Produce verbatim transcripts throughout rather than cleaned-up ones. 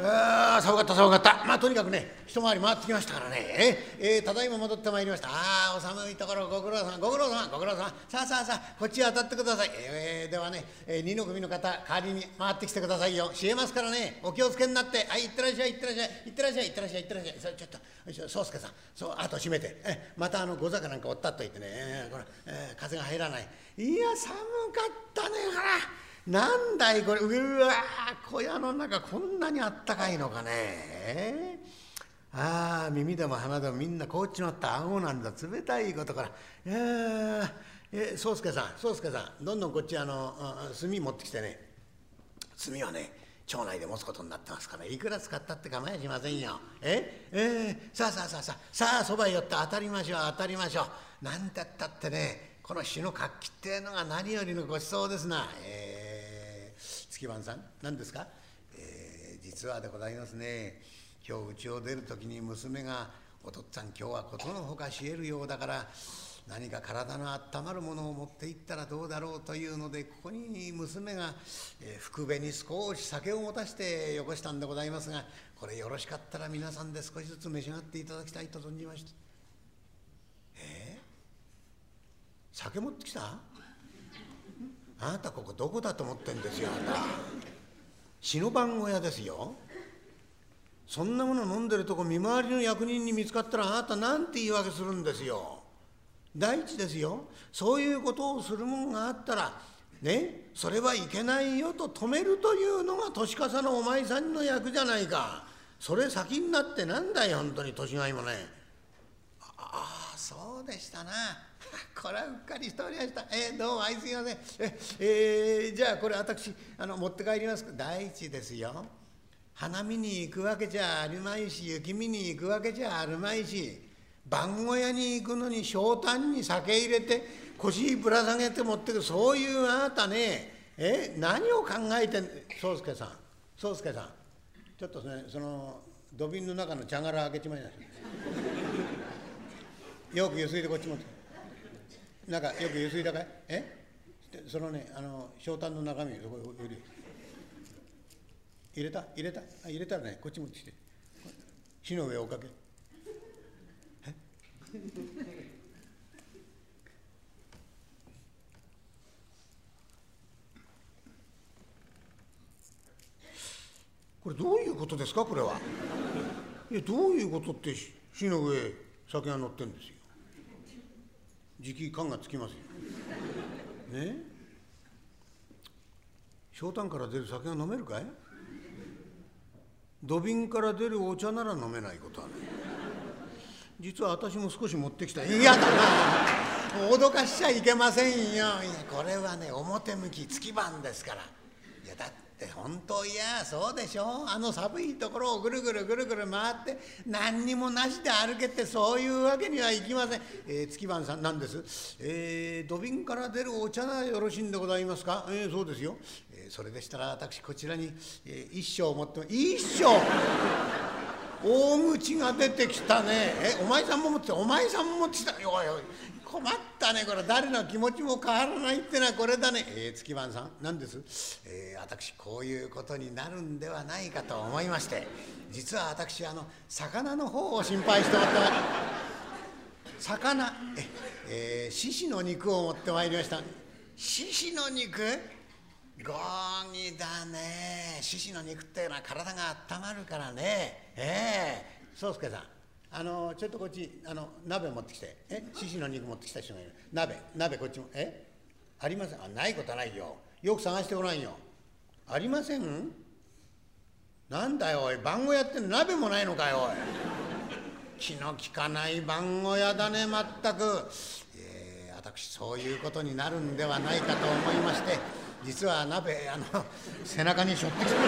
ああ、寒かった寒かった。まあとにかくね、一回り回ってきましたからね。ええー、ただいま戻ってまいりました。ああ、お寒いところご苦労さんご苦労さんご苦労さん。さあさあさあ、こっちへ当たってください。えー、ではね、えー、二の組の方代わりに回ってきてくださいよ。冷えますからね、お気をつけになって。はい、いってらっしゃいいってらっしゃいいってらっしゃいいってらっしゃいいってらっしゃい。それちょっと宗助さん、そうあと閉めて。えまたあのござかなんかおったっといてね、えー、これ、えー、風が入らない。いや寒かったねほら。なんだいこれ、うわ小屋の中こんなにあったかいのかね。えー、ああ耳でも鼻でもみんな凍っちまった顎なんだ冷たいことから。えー、えー、宗助さん宗助さんどんどんこっちあの炭持ってきてね。炭はね町内で持つことになってますから、いくら使ったって構いしませんよ。ええー、さあさあさあさあさあそばへ寄って当たりましょう当たりましょう。なんてったってねこの日の活気っていうのが何よりのごちそうですな。えー月番さん何ですか。えー、実はでございますね。今日家を出る時に娘が「お父っつぁん今日はことのほか冷えるようだから何か体のあったまるものを持って行ったらどうだろう」というのでここに娘が、えー、福部に少し酒を持たしてよこしたんでございますが、これよろしかったら皆さんで少しずつ召し上がっていただきたいと存じまして。えー、酒持ってきた？あなたここどこだと思ってんですよ。あなた死の番小屋ですよ。そんなもの飲んでるとこ見回りの役人に見つかったらあなたなんて言い訳するんですよ。第一ですよ、そういうことをするもんがあったらね、それはいけないよと止めるというのが年かさのお前さんの役じゃないか。それ先になってなんだよ本当に年がいもね。ああそうでしたな。これはうっかりしておりました。えー、どうもあいすいません。え、えー、じゃあこれ私あの持って帰ります。第一ですよ、花見に行くわけじゃありまいし雪見に行くわけじゃあるまいし、番小屋に行くのに小炭に酒入れて腰ぶら下げて持ってく、そういうあなたね、え何を考えてん。宗助さん宗助さんちょっとねその土瓶の中の茶殻開けちまいなさい。よくゆすいでこっち持ってなんかよくゆすいだかい。えそのねあの小炭の中身そこ入れ入れた入れたあ入れたらねこっち持ってきて火の上おかけ。えこれどういうことですかこれは。いやどういうことって火の上酒が乗ってるんですよ。じき缶がつきますよ。ね小炭から出る酒が飲めるかい。土瓶から出るお茶なら飲めないことはね。実は私も少し持ってきた。嫌だな脅かしちゃいけませんよ。いやこれはね表向き月番ですから。いやだって本当いやそうでしょ。あの寒いところをぐるぐるぐるぐる回って何にもなしで歩けってそういうわけにはいきません。えー、月番さんなんです。えー、土瓶から出るお茶がよろしいんでございますか。えー、そうですよ。えー、それでしたら私こちらに、えー、一升持って一升大口が出てきたね。えお前さんも持ってお前さんも持ってきた。おいおい困ったねこれ。誰の気持ちも変わらないってのはこれだね。えー、月番さん何です。えー、私こういうことになるんではないかと思いまして、実は私あの魚の方を心配しておって魚え、えー、獅子の肉を持ってまいりました。獅子の肉ごぎだね。獅子の肉っていうのは体が温まるからね。ええー、宗助さんあのちょっとこっちあの鍋持ってきて。え獅子の肉持ってきた人がいる。鍋鍋こっちもえありません。あないことはないよ。よく探してごらんよ。ありません。なんだよおい番小屋って鍋もないのかよおい。気の利かない番小屋だねまったく。えー、私そういうことになるんではないかと思いまして、実は鍋あの背中に背負ってきた。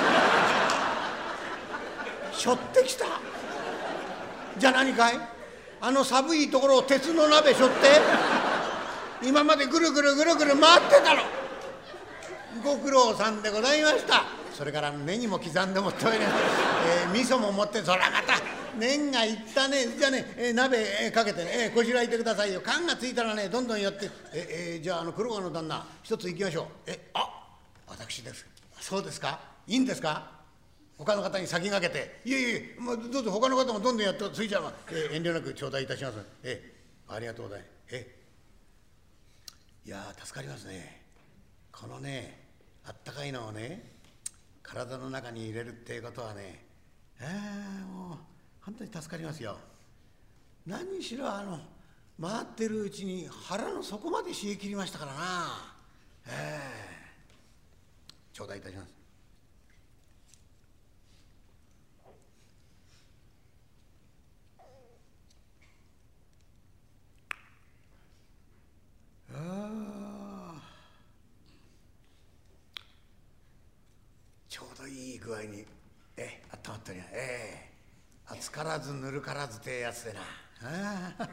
背負ってきたじゃ何かい。あの寒いところを鉄の鍋背負って今までぐるぐるぐるぐる回ってたの。ご苦労さんでございました。それからネギも刻んでもっておいで、えー、味噌も持って、そらまた年がいったね。じゃあね、えー、鍋、えー、かけてね、えー、こしらえてくださいよ。缶がついたらねどんどんやって。えー、えー、じゃああの黒川の旦那一つ行きましょう。えあ私です。そうですかいいんですか。 他の方に先駆けて「いえいえ、まあ、どうぞ他の方もどんどんやって、それじゃあ、えー、遠慮なく頂戴いたします。えー、ありがとうございます。えー、いやー助かりますね。このねあったかいのをね体の中に入れるっていうことはね、えー、もう本当に助かりますよ。何しろあの回ってるうちに腹の底まで冷え切りましたからな。えー、頂戴いたします。あちょうどいい具合にえあったまっております。ええ暑からずぬるからずってやつでな。あ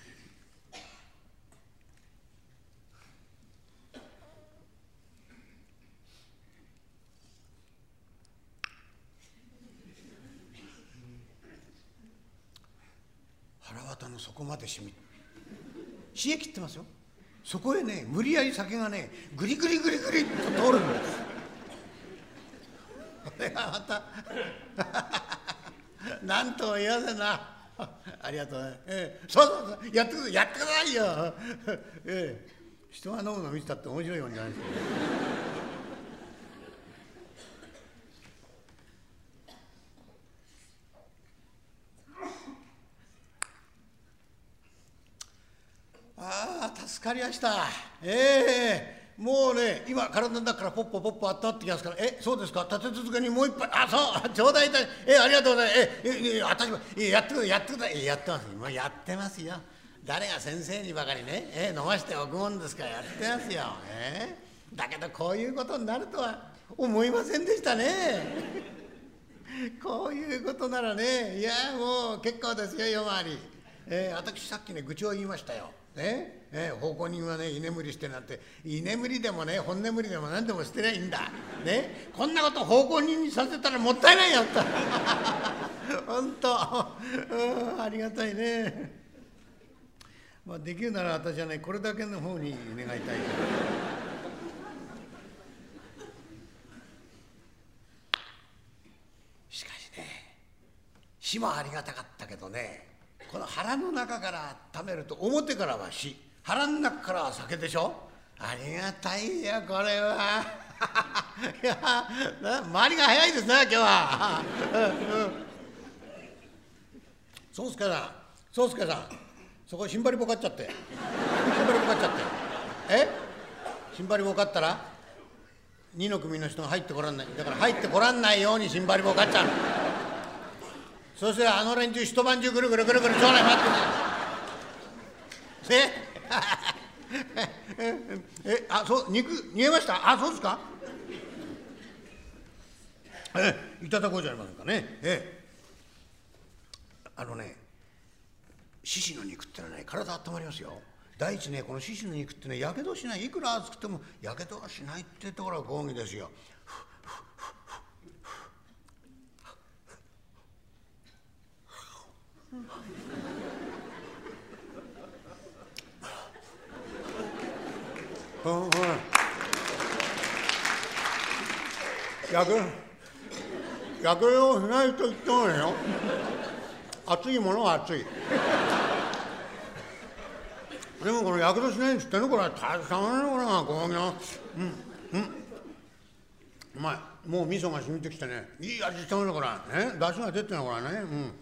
腹渡の底までしみ冷え切ってますよ。そこへね無理やり酒がねグリグリグリグリっと通るんです。これがまたなんとも言わせんな。ありがとうね。ええ、そうそうそうやってくださいやってくださいよ。ええ、人が飲むの見てたって面白いもんじゃないですか。ああ助かりました。ええもうね今体の中からポッポポッポあったまってきますから。えそうですか。立て続けにもう一杯あそう頂戴いたしえありがとうございます。ええ私もえやってくださいやってください。えやってますもうやってますよ。誰が先生にばかりねえ飲ましておくもんですからやってますよ。えだけどこういうことになるとは思いませんでしたね。こういうことならねいやもう結構ですよ夜回り。えー、私さっきね愚痴を言いましたよ。ねえー、奉公人はね居眠りしてなんて居眠りでもね本眠りでも何でもしてりゃいいんだ。ねこんなこと奉公人にさせたらもったいないよと。本当ありがたいね。まあ、できるなら私はねこれだけの方に願いたい。しかしね死もありがたかったけどねこの腹の中から温めると表からは死腹の中からは酒でしょ。ありがたいよこれは。いや周りが早いですね今日は。宗助さん宗助さんそこしんばりぼかっちゃってしんばりぼかっちゃってえしんばりぼかったら二の組の人が入ってこらんない。だから入ってこらんないようにしんばりぼかっちゃう。そうしたらあの連中一晩中ぐるぐるぐるぐる町内回ってええあそう肉煮えました。あそうですか。えいただこうじゃありませんかね。えあのね獅子の肉ってのはね体温まりますよ。第一ねこの獅子の肉ってねやけどしない。いくら熱くてもやけどはしないってところが講義ですよ。うんうん、やけやけどをしないと言ってもねよ熱いものは熱い。でもこのやけどしないんつってんのこれ大したものねこれが講義の。うんうんうまい。もう味噌が染みてきてねいい味してますねこれね。出汁が出てるのこれね。うん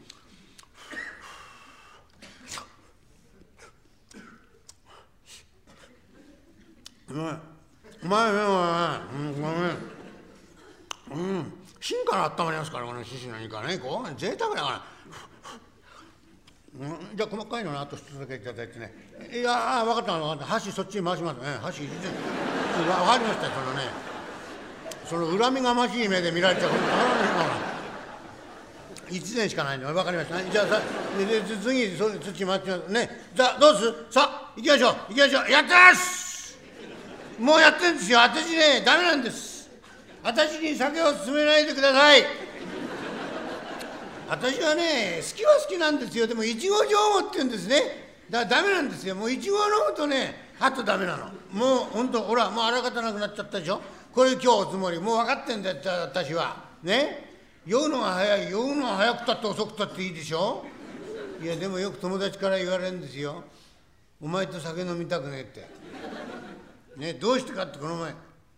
うまいうまいねこれね。うんごめんうん芯から温まりますからこの獅子の肉はねこう贅沢だから。うん、じゃあ細かいのねあと一つだけいただいてね。いや分かった分かった箸そっちに回しますね。箸分かりましたよ。そのねその恨みがましい目で見られちゃう。一膳しかないの分かりました、ね、じゃあさ次そっち回ってますね。じゃあどうするさあ行きましょう行きましょう。やってますもうやってるんですよ。私ねダメなんです。私に酒を勧めないでください。私はね好きは好きなんですよ。でもいちご上手って言うんですね。だからダメなんですよ。もういちごを飲むとねあとダメなの。もうほんとほらもうあらがたなくなっちゃったでしょ。これ今日おつもりもう分かってんだよ私はね。 酔うのが早い、酔うのが早くたって遅くたっていいでしょ。いやでもよく友達から言われるんですよ。お前と酒飲みたくねえって。ね、どうしてかってこの前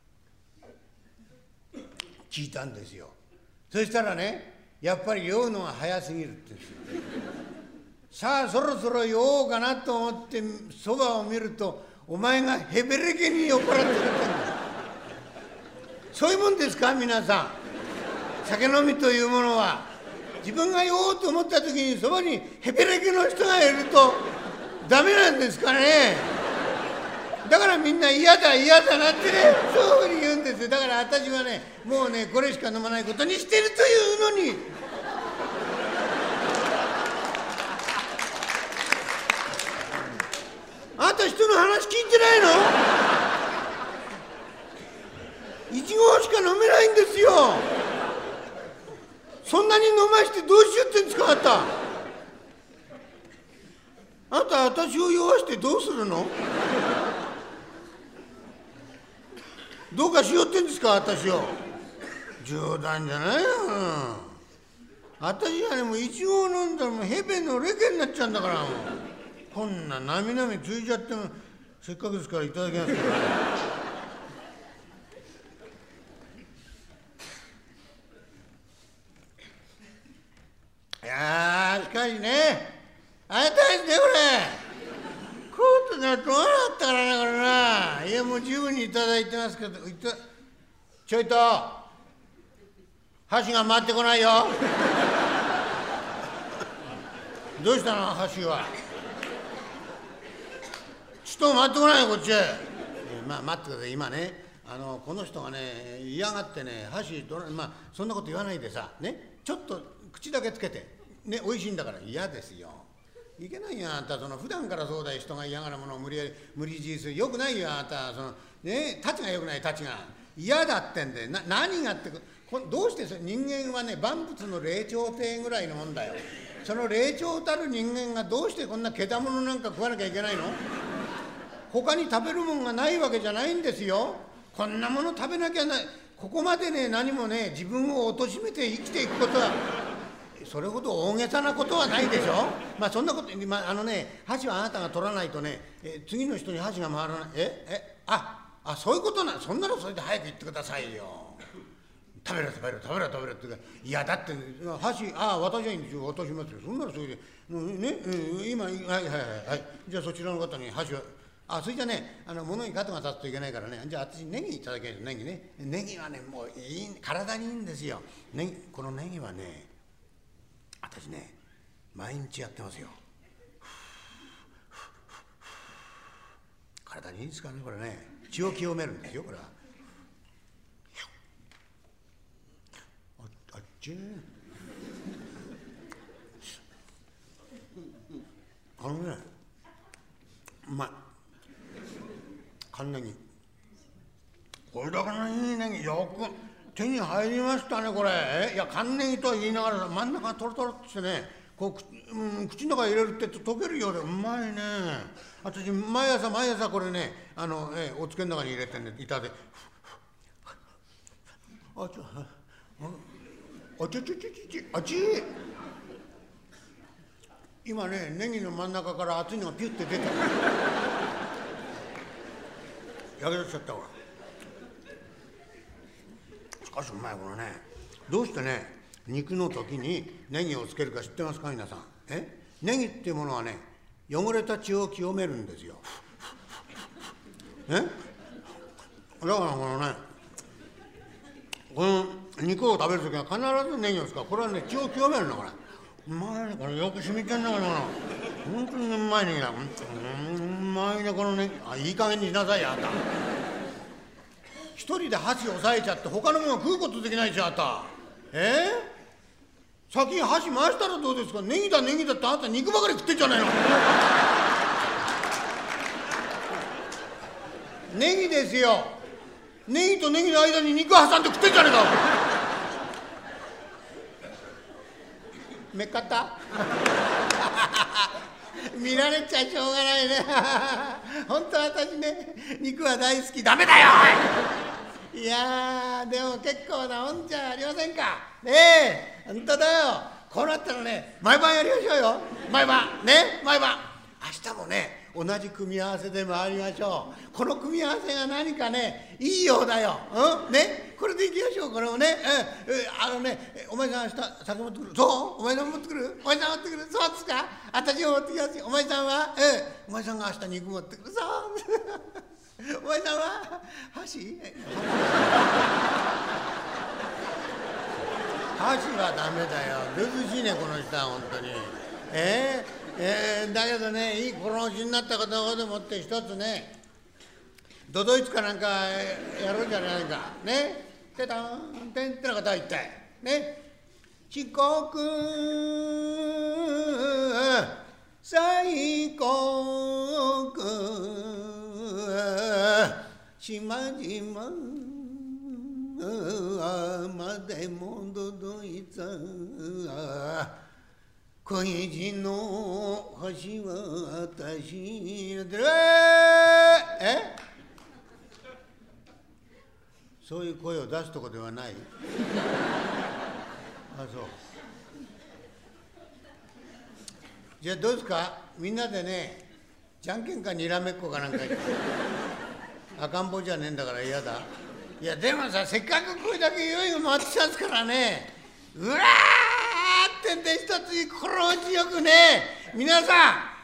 聞いたんですよ。そしたらね、やっぱり酔うのが早すぎるって言うんですよ。さあそろそろ酔おうかなと思ってそばを見ると、お前がへべれけに酔っ払ってるってんだ。そういうもんですか皆さん。酒飲みというものは、自分が酔おうと思った時にそばにへべれけの人がいるとダメなんですかね。だからみんな嫌だ嫌だなってね、そういうふうに言うんですよ。だから私はね、もうねこれしか飲まないことにしてるというのに。あんた人の話聞いてないの？いちごうしか飲めないんですよ。そんなに飲ましてどうしようってんですかあんた。あんた私を酔わしてどうするの？どうかしようってんですか私を。冗談じゃないよ。私はねもういちごを飲んだらもうヘベのレケになっちゃうんだから。もうこんななみなみついちゃってもせっかくですからいただきますからね。いやーしかしね、あれ大変ですねこれ。こうとなると笑ったからなこれな。いやもう十分にいただいてますけど、いたちょいと箸が回ってこないよ。どうしたの箸は。ちょっと待ってこないよこっちへ。まあ待ってください。今ねあのこの人がね嫌がってね箸どら、まあそんなこと言わないでさね、ちょっと口だけつけてね、美味しいんだから。嫌ですよ。いけないよあんた。その普段からそうだよ。人が嫌がるものを無理やり無理強いする。よくないよあんた。そのねたちがよくない。たちが嫌だってんでな。何がってこどうしてそれ。人間はね万物の霊長体ぐらいのもんだよ。その霊長たる人間がどうしてこんなけだものなんか食わなきゃいけないの。他に食べるもんがないわけじゃないんですよ。こんなもの食べなきゃない。ここまでね何もね自分を貶めて生きていくことはそれほど大げさなことはないでしょ。まあそんなこと、まあ、あのね箸はあなたが取らないとねえ次の人に箸が回らない。ええああそういうことな。そんなのそれで早く言ってくださいよ。食べろ食べろ食べろ食べろって言うから、いやだって箸ああ私はいいんですよ渡しますよ。そんなのそれでね、うん、今はいはいはいはいじゃあそちらの方に箸を。あ、それじゃね、あの物に肩が立つといけないからね、じゃあ私ネギいただきます。ネギね。ネギはねもういい体にいいんですよ。ネギこのネギはね私ね毎日やってますよ。体にいいですからねこれね。血を清めるんですよこれは。ああっちあのねうまい。カンネギこれだけのいいネギよく手に入りましたねこれ。いやカンネギとは言いながら真ん中がトロトロってしてねこう、うん、口の中に入れるって溶けるようでうまいね。私毎朝毎朝これねあの、えおつけの中に入れてね板であちょああちょちょちょちょあち今ねネギの真ん中から熱いのがピュッて出た。やけどしちゃったわ。しかしうまいこのね。どうしてね肉の時にネギをつけるか知ってますか皆さん。えネギっていうものはね汚れた血を清めるんですよ。えだからこのねこの肉を食べる時は必ずネギを使う。これはね血を清めるのかな。うまいねこれ。よく染みてんだから本当にうまいねぎだ。うんうまいねこのね。あいい加減にしなさいよあんた。一人で箸を押さえちゃって他のもの食うことできないじゃんあんた。えー、先に箸回したらどうですか。ネギだネギだってあんた肉ばかり食ってんじゃないの。ネギですよ。ネギとネギの間に肉挟んで食ってんじゃねえか。めっかった見られちゃしょうがないね。本当私ね肉は大好き。ダメだよ。いやーでも結構なもんじゃありませんか。 ねえ、本当だよ。こうなったらね、毎晩やりましょうよ。毎晩ね、毎晩。明日もね、同じ組み合わせで回りましょう。この組み合わせが何かね、いいようだよ。うんね、これでいきましょう。これをね、うん、あのね、お前さん明日酒持ってくる。そう、お前さん持ってくる。お前さん持ってくる。そうですか。私も持ってきますよ。お前さんは、うん、お前さんが明日肉持ってくる。そう。お前さんは箸？箸はダメだよ。涼しいね、この人は本当に。えーえー、だけどね、いい心持ちになったことでもって一つね、都々逸かなんかやろうじゃないか。ね。てたんてんってなこと言ったい。ね。四国西国島々までも届いた恋路の橋は私のえそういう声を出すとこではない。あ、そう。じゃあどうですか、みんなでね、じゃんけんかにらめっこかなんか赤ん坊じゃねえんだから嫌だ。いやでもさ、せっかくこれだけ酔いが回ってきたんですからね、うらーってんで一つ心持ちよくね、皆さん